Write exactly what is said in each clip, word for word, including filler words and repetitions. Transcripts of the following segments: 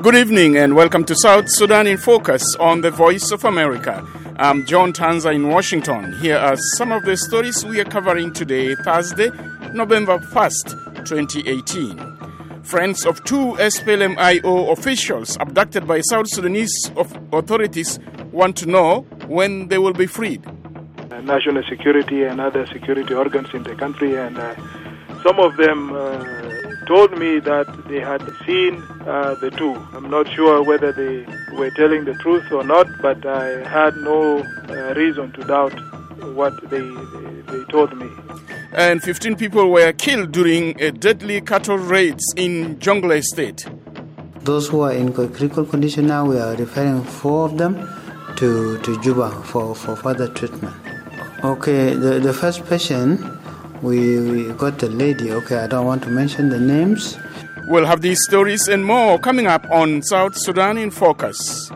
Good evening and welcome to South Sudan in Focus on the Voice of America. I'm John Tanza in Washington. Here are some of the stories we are covering today, Thursday, November first, twenty eighteen. Friends of two S P L M I O officials abducted by South Sudanese authorities want to know when they will be freed. National security and other security organs in the country, and uh, some of them uh, told me that they had seen uh, the two. I'm not sure whether they were telling the truth or not, but I had no uh, reason to doubt what they, they, they told me. And fifteen people were killed during a deadly cattle raids in Jonglei State. Those who are in critical condition now, we are referring four of them to, to Juba for, for further treatment. Okay, the, the first patient, we, we got the lady. Okay, I don't want to mention the names. We'll have these stories and more coming up on South Sudan in Focus.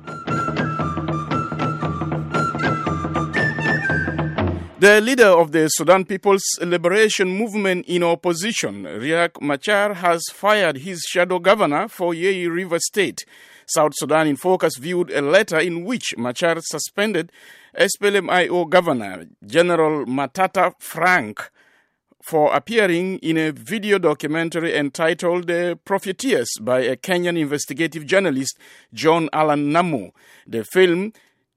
The leader of the Sudan People's Liberation Movement in opposition, Riek Machar, has fired his shadow governor for Yei River State. South Sudan in Focus viewed a letter in which Machar suspended S P L M I O Governor General Matata Frank for appearing in a video documentary entitled The Profiteers by a Kenyan investigative journalist, John Allan Namu. The film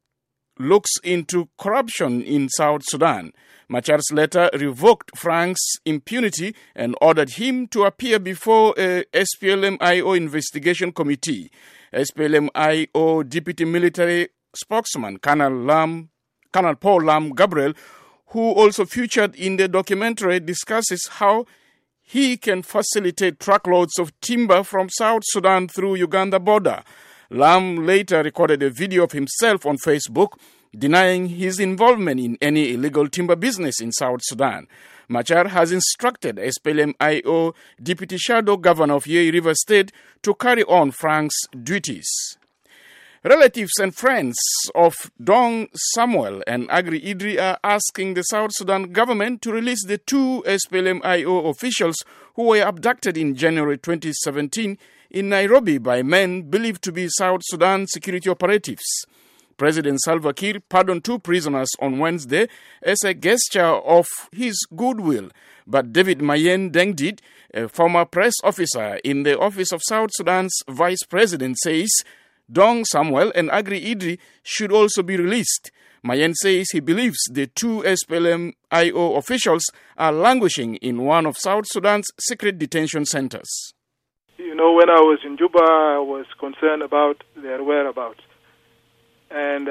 looks into corruption in South Sudan. Machar's letter revoked Frank's impunity and ordered him to appear before a S P L M I O investigation committee. S P L M I O Deputy Military Spokesman Colonel Lam, Colonel Paul Lam Gabriel, who also featured in the documentary, discusses how he can facilitate truckloads of timber from South Sudan through Uganda border. Lam later recorded a video of himself on Facebook denying his involvement in any illegal timber business in South Sudan. Machar has instructed S P L M I O Deputy Shadow Governor of Yei River State to carry on Frank's duties. Relatives and friends of Dong Samuel and Agri Idri are asking the South Sudan government to release the two S P L M I O officials who were abducted in January twenty seventeen in Nairobi by men believed to be South Sudan security operatives. President Salva Kiir pardoned two prisoners on Wednesday as a gesture of his goodwill, but David Mayen Dengdit, a former press officer in the office of South Sudan's vice president, says Dong Samuel and Agri Idri should also be released. Mayen says he believes the two S P L M I O officials are languishing in one of South Sudan's secret detention centers. You know, when I was in Juba, I was concerned about their whereabouts. And uh,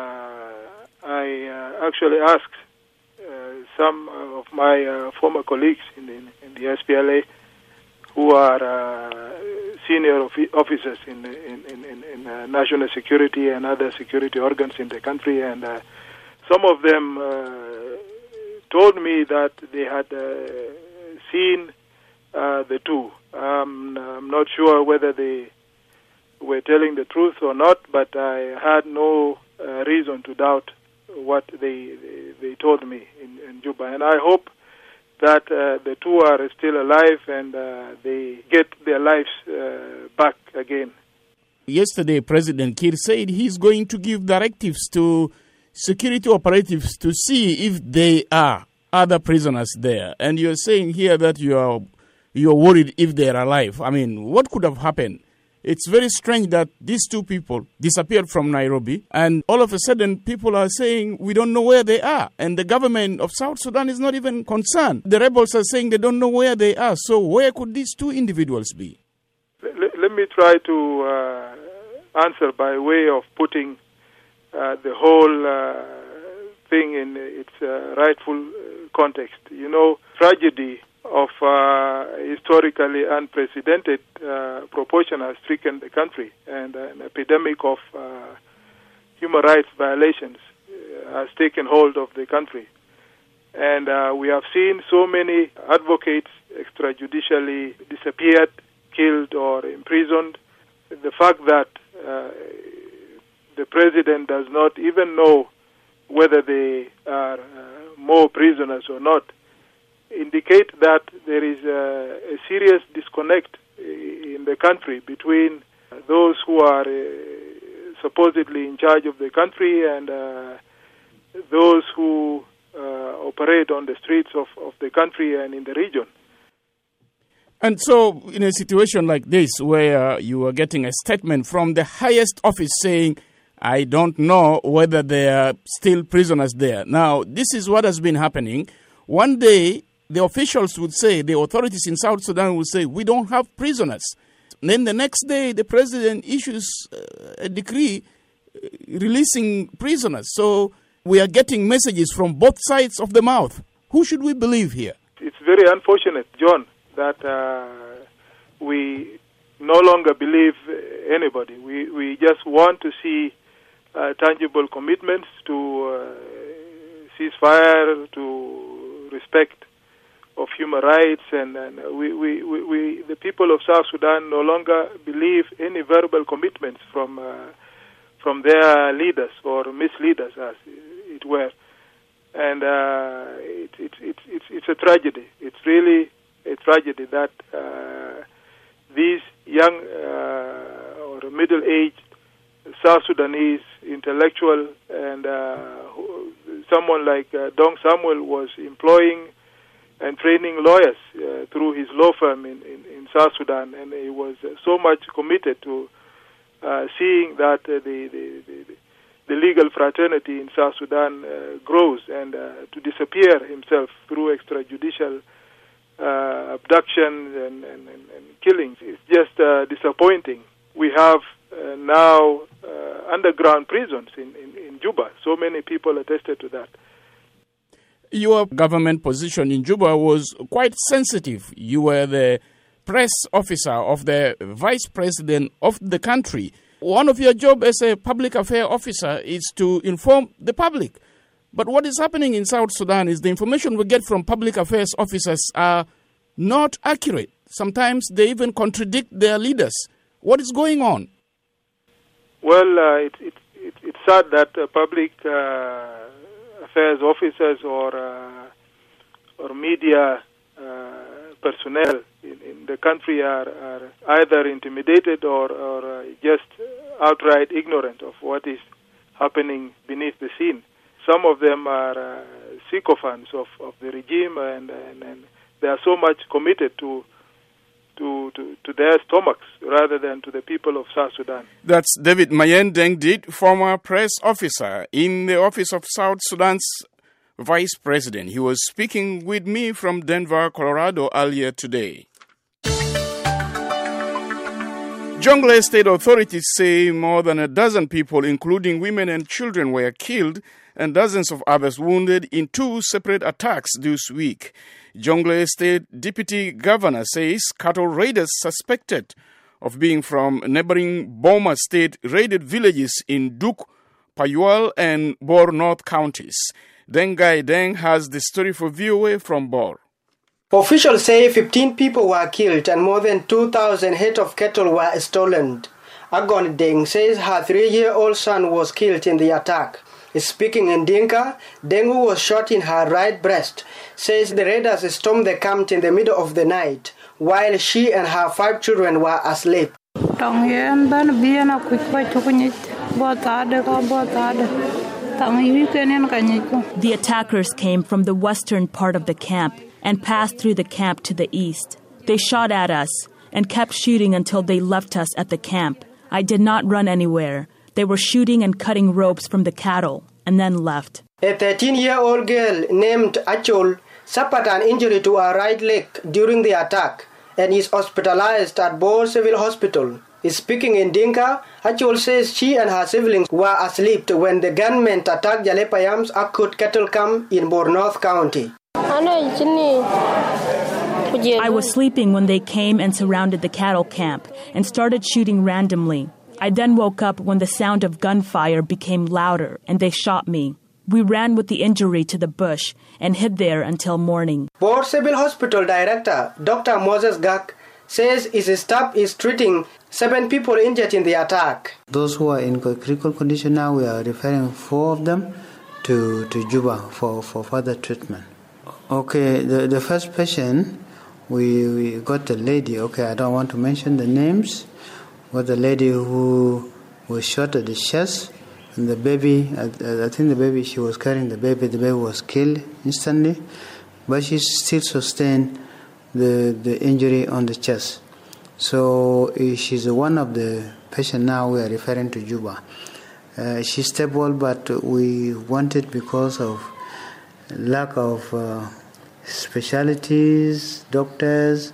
I uh, actually asked uh, some of my uh, former colleagues in the, in the S P L A who are uh, senior of- officers in, the, in, in, in uh, national security and other security organs in the country, and uh, some of them uh, told me that they had uh, seen uh, the two. Um, I'm not sure whether they were telling the truth or not, but I had no uh, reason to doubt what they they, they told me in, in Juba. And I hope that uh, the two are still alive and uh, they get their lives uh, back again. Yesterday, President Kiir said he's going to give directives to security operatives to see if they are other prisoners there. And you're saying here that you are you're worried if they're alive. I mean, what could have happened? It's very strange that these two people disappeared from Nairobi, and all of a sudden people are saying we don't know where they are, and the government of South Sudan is not even concerned. The rebels are saying they don't know where they are. So where could these two individuals be? Let, let me try to uh, answer by way of putting uh, the whole uh, thing in its uh, rightful context. You know, tragedy of uh, historically unprecedented uh, proportion has stricken the country, and uh, an epidemic of uh, human rights violations uh, has taken hold of the country. And uh, we have seen so many advocates extrajudicially disappeared, killed, or imprisoned. The fact that uh, the president does not even know whether they are uh, more prisoners or not indicate that there is a, a serious disconnect in the country between those who are uh, supposedly in charge of the country and uh, those who uh, operate on the streets of, of the country and in the region. And so, in a situation like this, where you are getting a statement from the highest office saying, I don't know whether there are still prisoners there. Now, this is what has been happening. One day, the officials would say, the authorities in South Sudan would say, we don't have prisoners. And then the next day, the president issues a decree releasing prisoners. So we are getting messages from both sides of the mouth. Who should we believe here? It's very unfortunate, John, that uh, we no longer believe anybody. We we just want to see uh, tangible commitments to uh, ceasefire, to respect of human rights, and, and we, we, we, we, the people of South Sudan no longer believe any verbal commitments from uh, from their leaders or misleaders, as it were. And uh, it, it, it, it's it's a tragedy. It's really a tragedy that uh, these young uh, or middle-aged South Sudanese intellectual and uh, who, someone like uh, Dong Samuel was employing and training lawyers uh, through his law firm in, in, in South Sudan, and he was uh, so much committed to uh, seeing that uh, the, the, the the legal fraternity in South Sudan uh, grows, and uh, to disappear himself through extrajudicial uh, abductions and, and, and, and killings is just uh, disappointing. We have uh, now uh, underground prisons in, in, in Juba. So many people attested to that. Your government position in Juba was quite sensitive. You were the press officer of the vice president of the country. One of your jobs as a public affairs officer is to inform the public. But what is happening in South Sudan is the information we get from public affairs officers are not accurate. Sometimes they even contradict their leaders. What is going on? Well, uh, it, it, it, it's sad that uh, public uh, affairs officers or uh, or media uh, personnel in, in the country are, are either intimidated or, or uh, just outright ignorant of what is happening beneath the scene. Some of them are uh, sycophants of, of the regime, and, and, and they are so much committed to, to to to their stomachs rather than to the people of South Sudan. That's David Mayen Dengdit, former press officer in the office of South Sudan's vice president. He was speaking with me from Denver, Colorado earlier today. Jonglei state authorities say more than a dozen people, including women and children, were killed and dozens of others wounded in two separate attacks this week. Jonglei state deputy governor says cattle raiders suspected of being from neighboring Boma state raided villages in Duk, Payual, and Bor North counties. Dengai Deng has the story for V O A from Bor. Officials say fifteen people were killed and more than two thousand head of cattle were stolen. Agon Deng says her three-year-old son was killed in the attack. Speaking in Dinka, Deng, who was shot in her right breast, says the raiders stormed the camp in the middle of the night while she and her five children were asleep. The attackers came from the western part of the camp and passed through the camp to the east. They shot at us and kept shooting until they left us at the camp. I did not run anywhere. They were shooting and cutting ropes from the cattle and then left. A thirteen-year-old girl named Achol suffered an injury to her right leg during the attack and is hospitalized at Bor Civil Hospital. Speaking in Dinka, Achol says she and her siblings were asleep when the gunmen attacked Jalepayam's Akut cattle camp in Bor North County. I was sleeping when they came and surrounded the cattle camp and started shooting randomly. I then woke up when the sound of gunfire became louder and they shot me. We ran with the injury to the bush and hid there until morning. Bor Civil Hospital Director Doctor Moses Gak says his staff is treating seven people injured in the attack. Those who are in critical condition now, we are referring four of them to, to Juba for, for further treatment. Okay, the, the first patient, we, we got a lady, okay, I don't want to mention the names. was the lady who was shot at the chest, and the baby, I, I think the baby, she was carrying the baby, the baby was killed instantly, but she still sustained the, the injury on the chest. So uh, she's one of the patients now we are referring to Juba. Uh, she's stable, but we wanted because of lack of uh, specialties, doctors,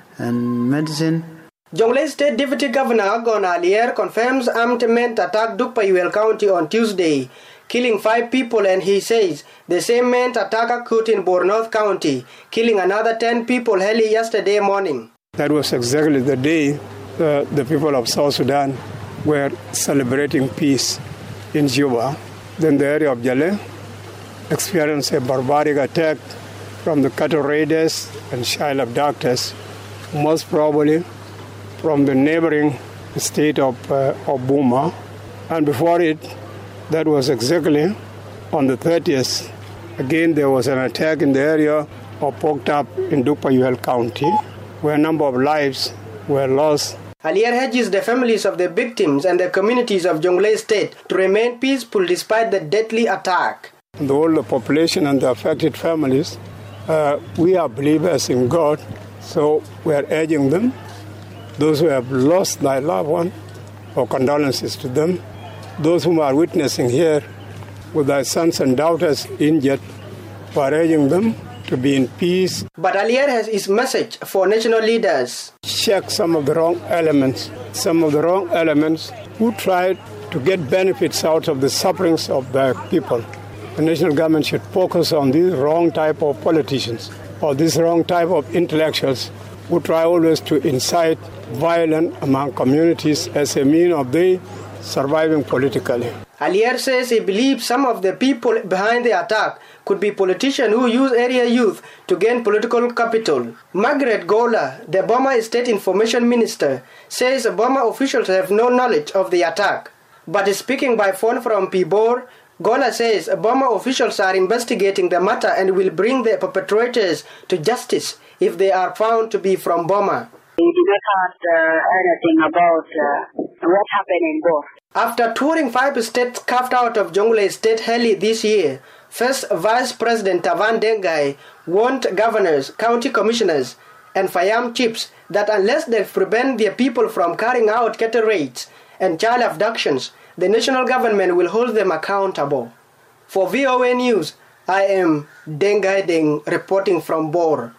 and medicine. Jonglei State Deputy Governor Agon Alier confirms armed men attacked Dukpayuel County on Tuesday, killing five people, and he says the same men attacked Akut in Bor North County, killing another ten people early yesterday morning. That was exactly the day uh, the people of South Sudan were celebrating peace in Juba. Then the area of Jale experienced a barbaric attack from the cattle raiders and child abductors, most probably from the neighboring state of, uh, of Buma. And before it, that was exactly on the thirtieth. Again, there was an attack in the area of Poktab in Dukpayuel County, where a number of lives were lost. Alier urges the families of the victims and the communities of Jonglei State to remain peaceful despite the deadly attack. The whole population and the affected families, uh, we are believers in God, so we are urging them, those who have lost their loved one, our condolences to them. Those whom are witnessing here with their sons and daughters injured, we are urging them to be in peace. But Alier has his message for national leaders. Check some of the wrong elements, some of the wrong elements who try to get benefits out of the sufferings of the people. The national government should focus on these wrong type of politicians or these wrong type of intellectuals who try always to incite violence among communities as a means of their surviving politically. Alier says he believes some of the people behind the attack could be politicians who use area youth to gain political capital. Margaret Gola, the Boma State Information Minister, says Boma officials have no knowledge of the attack. But speaking by phone from Pibor, Gola says Boma officials are investigating the matter and will bring the perpetrators to justice if they are found to be from Boma. We do not have uh, anything about uh, what happened in Bor. After touring five states carved out of Jonglei State early this year, First Vice President Tavan Dengai warned governors, county commissioners, and Fayam chiefs that unless they prevent their people from carrying out cattle raids and child abductions, the national government will hold them accountable. For V O A News, I am Dengai Deng reporting from Bor.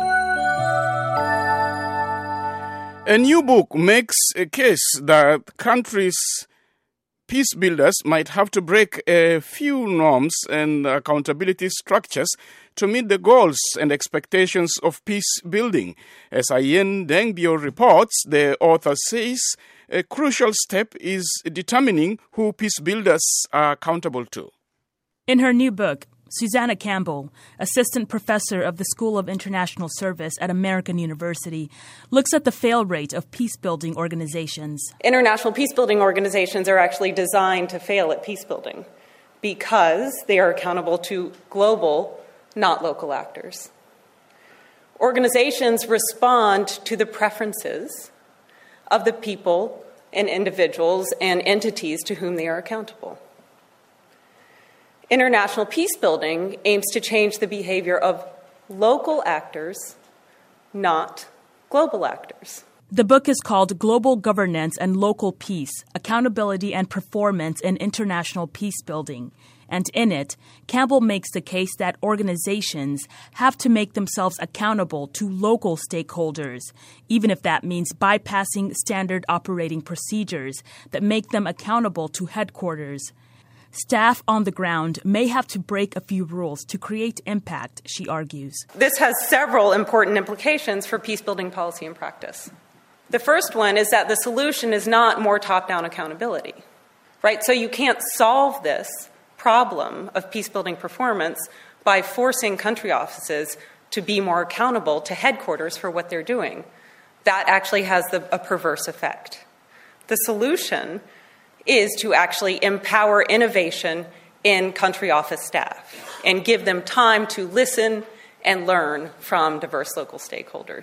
A new book makes a case that countries' peace builders might have to break a few norms and accountability structures to meet the goals and expectations of peace building. As Ayen Dengbio reports, the author says a crucial step is determining who peace builders are accountable to. In her new book, Susanna Campbell, assistant professor of the School of International Service at American University, looks at the fail rate of peace-building organizations. International peace-building organizations are actually designed to fail at peace-building because they are accountable to global, not local actors. Organizations respond to the preferences of the people and individuals and entities to whom they are accountable. International peace-building aims to change the behavior of local actors, not global actors. The book is called Global Governance and Local Peace, Accountability and Performance in International Peacebuilding. And in it, Campbell makes the case that organizations have to make themselves accountable to local stakeholders, even if that means bypassing standard operating procedures that make them accountable to headquarters. Staff on the ground may have to break a few rules to create impact, she argues. This has several important implications for peace-building policy and practice. The first one is that the solution is not more top-down accountability, right? So you can't solve this problem of peace-building performance by forcing country offices to be more accountable to headquarters for what they're doing. That actually has the, a perverse effect. The solution is to actually empower innovation in country office staff and give them time to listen and learn from diverse local stakeholders.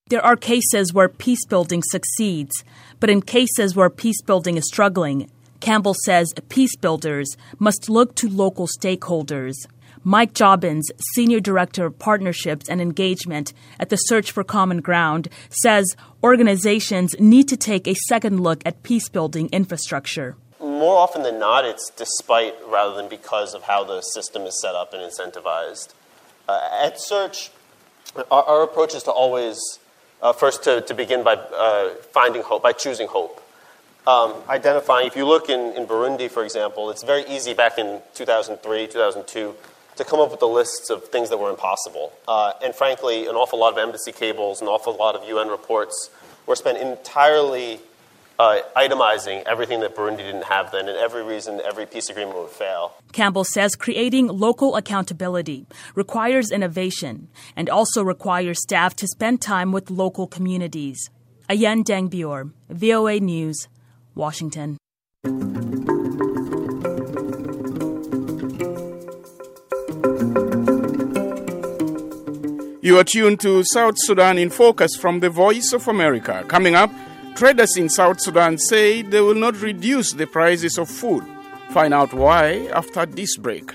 There are cases where peace building succeeds, but in cases where peace building is struggling, Campbell says peace builders must look to local stakeholders. Mike Jobbins, Senior Director of Partnerships and Engagement at the Search for Common Ground, says organizations need to take a second look at peace-building infrastructure. More often than not, it's despite rather than because of how the system is set up and incentivized. Uh, at Search, our, our approach is to always, uh, first to, to begin by uh, finding hope, by choosing hope. Um, identifying, if you look in, in Burundi, for example, it's very easy back in two thousand three, two thousand two, to come up with the lists of things that were impossible. Uh, and frankly, an awful lot of embassy cables, an awful lot of U N reports were spent entirely uh, itemizing everything that Burundi didn't have then and every reason every peace agreement would fail. Campbell says creating local accountability requires innovation and also requires staff to spend time with local communities. Ayen Dengbior, V O A News, Washington. You are tuned to South Sudan in Focus from the Voice of America. Coming up, traders in South Sudan say they will not reduce the prices of food. Find out why after this break.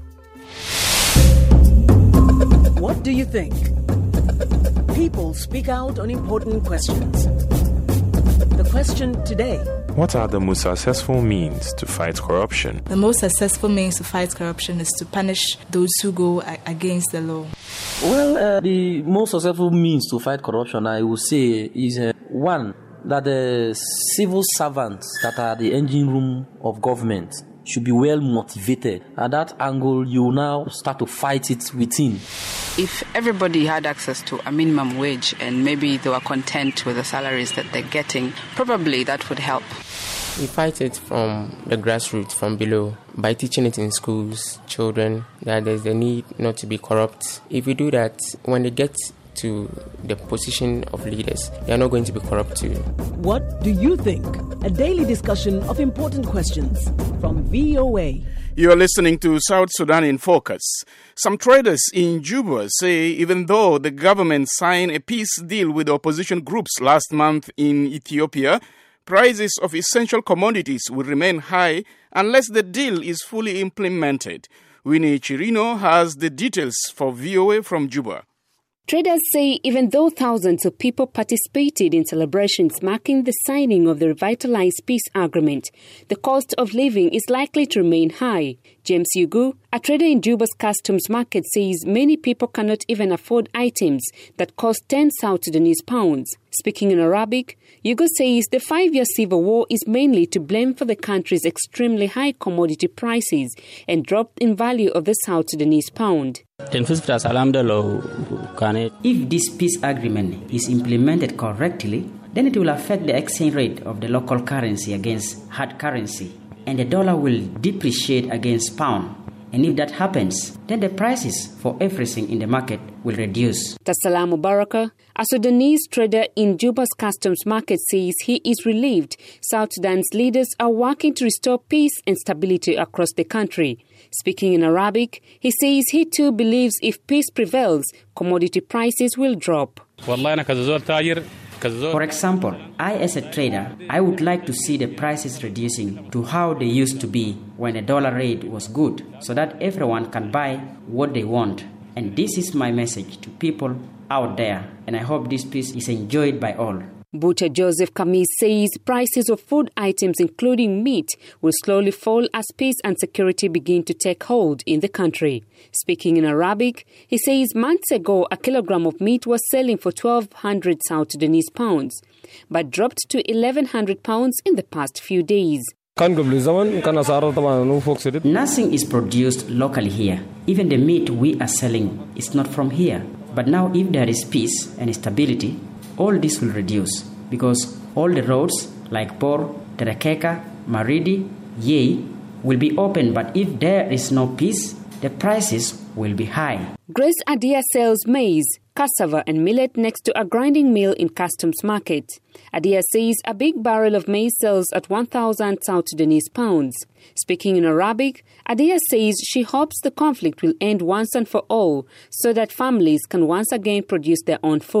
What do you think? People speak out on important questions. The question today: what are the most successful means to fight corruption? The most successful means to fight corruption is to punish those who go against the law. Well, uh, the most successful means to fight corruption, I would say, is uh, one, that the civil servants that are the engine room of government should be well motivated. At that angle, you now start to fight it within. If everybody had access to a minimum wage and maybe they were content with the salaries that they're getting, probably that would help. We fight it from the grassroots, from below, by teaching it in schools, children, that there's the need not to be corrupt. If we do that, when they get to the position of leaders, they are not going to be corrupt too. What do you think? A daily discussion of important questions from V O A. You are listening to South Sudan in Focus. Some traders in Juba say even though the government signed a peace deal with opposition groups last month in Ethiopia, prices of essential commodities will remain high unless the deal is fully implemented. Winnie Chirino has the details for V O A from Juba. Traders say even though thousands of people participated in celebrations marking the signing of the revitalized peace agreement, the cost of living is likely to remain high. James Yugu, a trader in Juba's customs market, says many people cannot even afford items that cost ten South Sudanese pounds. Speaking in Arabic, Yugu says the five-year civil war is mainly to blame for the country's extremely high commodity prices and drop in value of the South Sudanese pound. If this peace agreement is implemented correctly, then it will affect the exchange rate of the local currency against hard currency, and the dollar will depreciate against pound. And if that happens, then the prices for everything in the market will reduce. Tassalam Mubaraka, a Sudanese trader in Juba's customs market, says he is relieved South Sudan's leaders are working to restore peace and stability across the country. Speaking in Arabic, he says he too believes if peace prevails, commodity prices will drop. For example, I as a trader, I would like to see the prices reducing to how they used to be when the dollar rate was good, so that everyone can buy what they want. And this is my message to people out there, and I hope this peace is enjoyed by all. Butcher Joseph Kamis says prices of food items including meat will slowly fall as peace and security begin to take hold in the country. Speaking in Arabic, he says months ago a kilogram of meat was selling for twelve hundred South Sudanese pounds, but dropped to eleven hundred pounds in the past few days. Nothing is produced locally here. Even the meat we are selling is not from here. But now if there is peace and stability, all this will reduce because all the roads like Bor, Terekeka, Maridi, Yei will be open. But if there is no peace, the prices will be high. Grace Adia sells maize, cassava and millet next to a grinding mill in Customs Market. Adia says a big barrel of maize sells at one thousand South Sudanese pounds. Speaking in Arabic, Adia says she hopes the conflict will end once and for all so that families can once again produce their own food.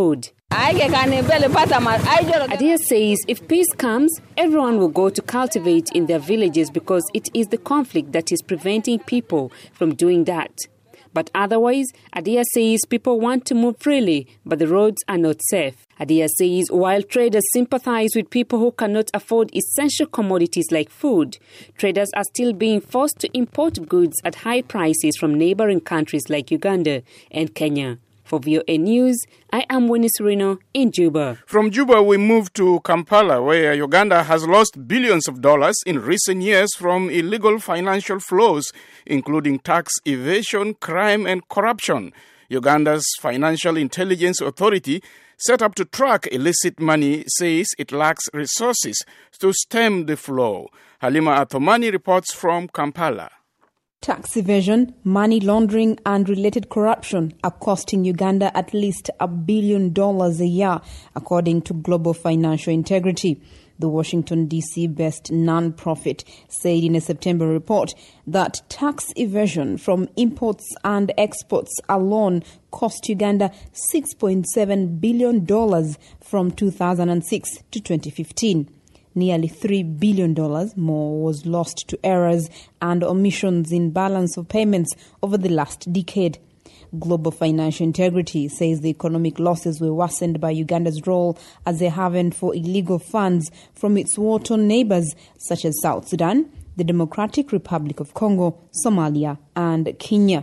Adia says if peace comes, everyone will go to cultivate in their villages because it is the conflict that is preventing people from doing that. But otherwise, Adia says people want to move freely, but the roads are not safe. Adia says while traders sympathize with people who cannot afford essential commodities like food, traders are still being forced to import goods at high prices from neighboring countries like Uganda and Kenya. For V O A News, I am Winnie Serino in Juba. From Juba, we move to Kampala, where Uganda has lost billions of dollars in recent years from illegal financial flows, including tax evasion, crime, and corruption. Uganda's Financial Intelligence Authority, set up to track illicit money, says it lacks resources to stem the flow. Halima Athomani reports from Kampala. Tax evasion, money laundering and related corruption are costing Uganda at least a billion dollars a year, according to Global Financial Integrity. The Washington, D C-based non-profit said in a September report that tax evasion from imports and exports alone cost Uganda six point seven billion dollars from two thousand six to twenty fifteen. Nearly three billion dollars more was lost to errors and omissions in balance of payments over the last decade. Global Financial Integrity says the economic losses were worsened by Uganda's role as a haven for illegal funds from its war-torn neighbors such as South Sudan, the Democratic Republic of Congo, Somalia, and Kenya.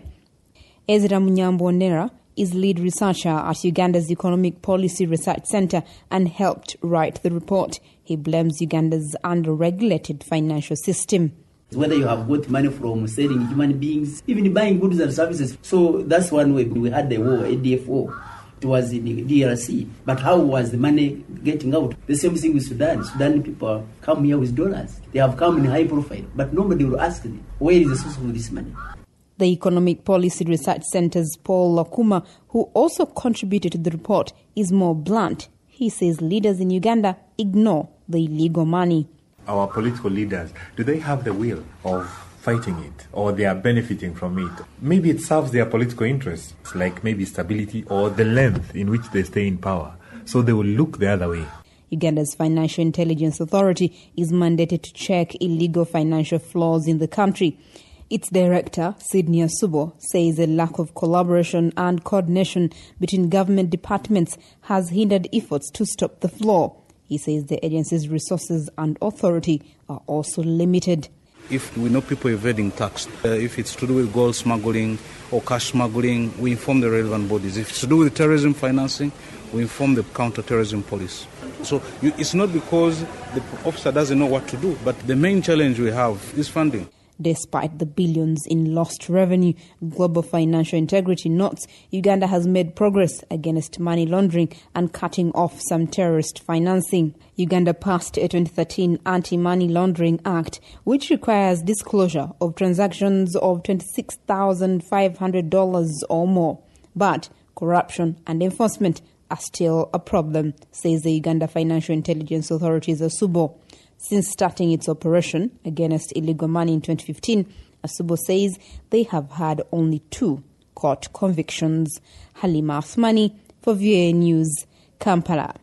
Ezra Munyambonera is lead researcher at Uganda's Economic Policy Research Center and helped write the report. He blames Uganda's under-regulated financial system. Whether you have got money from selling human beings, even buying goods and services. So that's one way. We had the war, A D F O. It was in the D R C. But how was the money getting out? The same thing with Sudan. Sudan people come here with dollars. They have come in high profile. But nobody will ask them, where is the source of this money? The Economic Policy Research Center's Paul Lakuma, who also contributed to the report, is more blunt. He says leaders in Uganda ignore the illegal money. Our political leaders, do they have the will of fighting it, or they are benefiting from it? Maybe it serves their political interests, like maybe stability or the length in which they stay in power. So they will look the other way. Uganda's Financial Intelligence Authority is mandated to check illegal financial flows in the country. Its director, Sydney Asubo, says a lack of collaboration and coordination between government departments has hindered efforts to stop the flow. He says the agency's resources and authority are also limited. If we know people evading tax, uh, if it's to do with gold smuggling or cash smuggling, we inform the relevant bodies. If it's to do with terrorism financing, we inform the counter-terrorism police. So you, it's not because the officer doesn't know what to do, but the main challenge we have is funding. Despite the billions in lost revenue, Global Financial Integrity notes Uganda has made progress against money laundering and cutting off some terrorist financing. Uganda passed a twenty thirteen Anti-Money Laundering Act, which requires disclosure of transactions of twenty-six thousand five hundred dollars or more. But corruption and enforcement are still a problem, says the Uganda Financial Intelligence Authority's Asubo. Since starting its operation against illegal money in twenty fifteen, Asubo says they have had only two court convictions. Halima Athmani for V O A News, Kampala.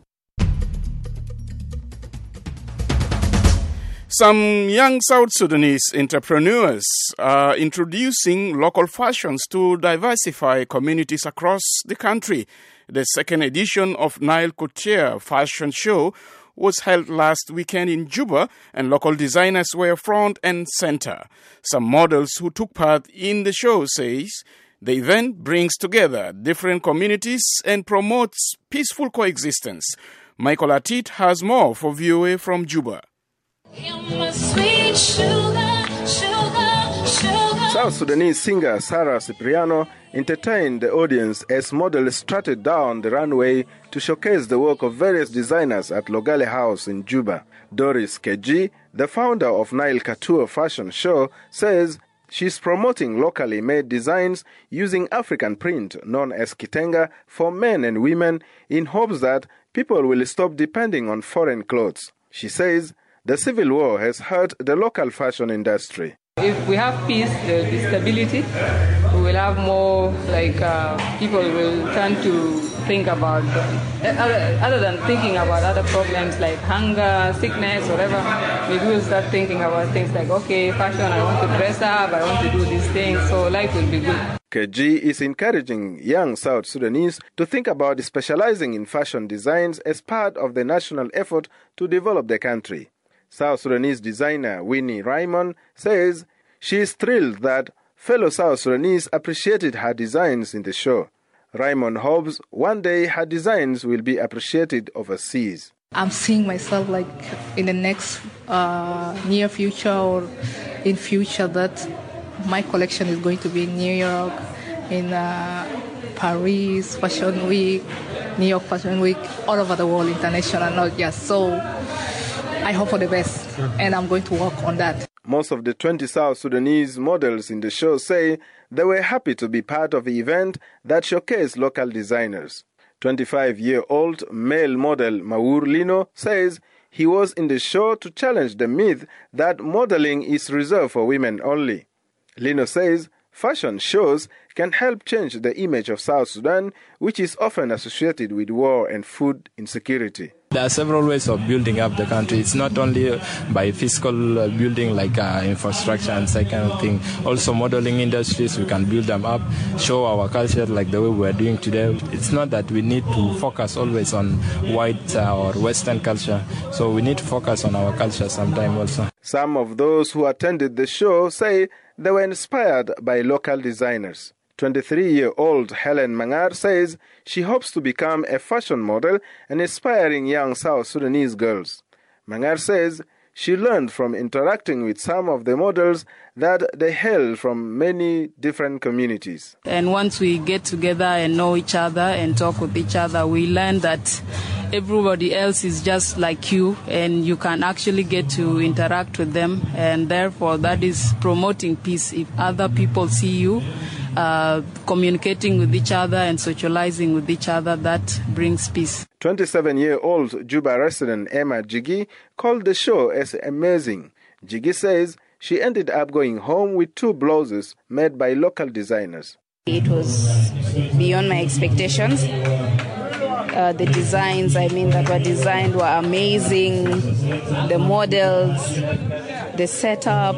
Some young South Sudanese entrepreneurs are introducing local fashions to diversify communities across the country. The second edition of Nile Couture Fashion Show was held last weekend in Juba, and local designers were front and center. Some models who took part in the show says the event brings together different communities and promotes peaceful coexistence. Michael Atit has more for V O A from Juba. South Sudanese singer Sarah Cipriano entertained the audience as models strutted down the runway to showcase the work of various designers at Logale House in Juba. Doris Keji, the founder of Nile Couture Fashion Show, says she's promoting locally made designs using African print known as Kitenga for men and women in hopes that people will stop depending on foreign clothes. She says the civil war has hurt the local fashion industry. If we have peace, there will be stability. We will have more, like, uh, people will turn to think about, uh, other than thinking about other problems like hunger, sickness, whatever, maybe we'll start thinking about things like, okay, fashion, I want to dress up, I want to do these things, so life will be good. K G is encouraging young South Sudanese to think about specializing in fashion designs as part of the national effort to develop the country. South Sudanese designer Winnie Raymond says she is thrilled that fellow South Sudanese appreciated her designs in the show. Raymond hopes one day her designs will be appreciated overseas. I'm seeing myself like in the next uh, near future or in future that my collection is going to be in New York, in uh, Paris Fashion Week, New York Fashion Week, all over the world, international, not just. So I hope for the best, and I'm going to work on that. Most of the twenty South Sudanese models in the show say they were happy to be part of the event that showcased local designers. twenty-five-year-old male model Maur Lino says he was in the show to challenge the myth that modeling is reserved for women only. Lino says fashion shows can help change the image of South Sudan, which is often associated with war and food insecurity. There are several ways of building up the country. It's not only by physical building like uh, infrastructure and that kind of thing. Also modeling industries, we can build them up, show our culture like the way we're doing today. It's not that we need to focus always on white uh, or Western culture. So we need to focus on our culture sometime also. Some of those who attended the show say they were inspired by local designers. twenty-three-year-old Helen Mangar says she hopes to become a fashion model and inspiring young South Sudanese girls. Mangar says she learned from interacting with some of the models that they hail from many different communities. And once we get together and know each other and talk with each other, we learn that everybody else is just like you, and you can actually get to interact with them, and therefore that is promoting peace. If other people see you uh, communicating with each other and socializing with each other, that brings peace. twenty-seven-year-old Juba resident Emma Jigi called the show as amazing. Jigi says she ended up going home with two blouses made by local designers. It was beyond my expectations. Uh, the designs, I mean, that were designed were amazing. The models, the setup,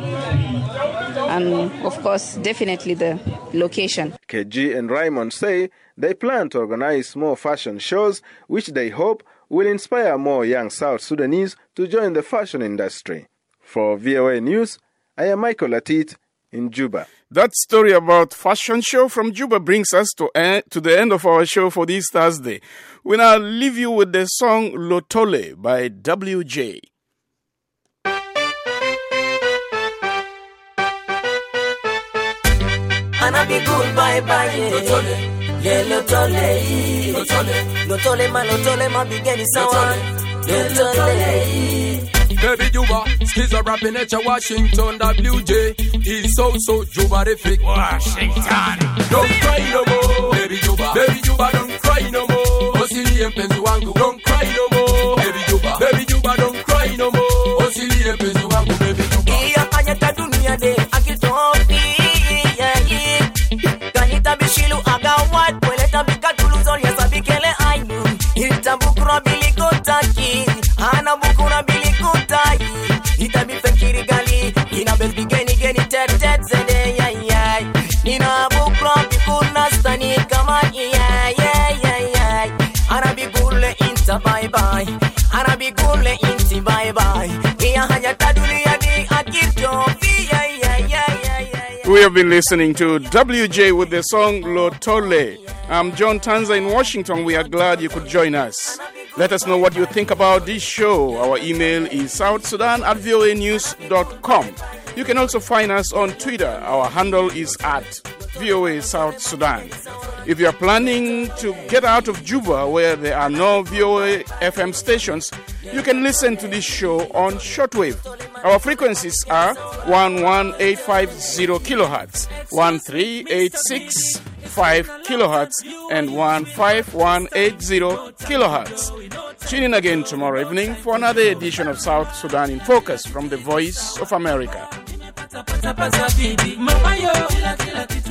and of course, definitely the location. K G and Raymond say they plan to organize more fashion shows, which they hope will inspire more young South Sudanese to join the fashion industry. For V O A News, I am Michael Latit in Juba. That story about fashion show from Juba brings us to, uh, to the end of our show for this Thursday. We now leave you with the song Lotole by W J. Anabi good bye bye Lotole yeah Lotole Lotole Lotole ma Lotole ma bigeni sawa Lotole Baby Juba, skills are rapping at your Washington W J is so so Jubarific Washington. Don't cry no more, baby Juba. Baby Juba, don't cry no more. Osili mpenzi wangu, don't cry no more, baby Juba. Baby Juba, don't cry no more. Osili mpenzi wangu, baby Juba. Iya kanyata dunia de akitopi, yeah yeah. Kanita bishilu agawad, kweleta bikatulu zori sabikele ayu. Itabukura biliko taki, ana bukura biliko taki. Itabi fekiri gali, ina belbi geni geni tet tet zede ya ya. Ina bukura bikuna stani kama ya ya ya ya. Arabi gule inta bye bye, Arabi gule inti bye bye. Iya hanya tadunia di akitofi ya ya ya ya ya. We have been listening to W J with the song Lotole. I'm John Tanza in Washington. We are glad you could join us. Let us know what you think about this show. Our email is south sudan at v o a news dot com. You can also find us on Twitter. Our handle is at V O A South Sudan. If you are planning to get out of Juba, where there are no V O A F M stations, you can listen to this show on shortwave. Our frequencies are one one eight five zero kilohertz, one three eight six five kilohertz, and one five one eight zero kilohertz. Tune in again tomorrow evening for another edition of South Sudan in Focus from the Voice of America.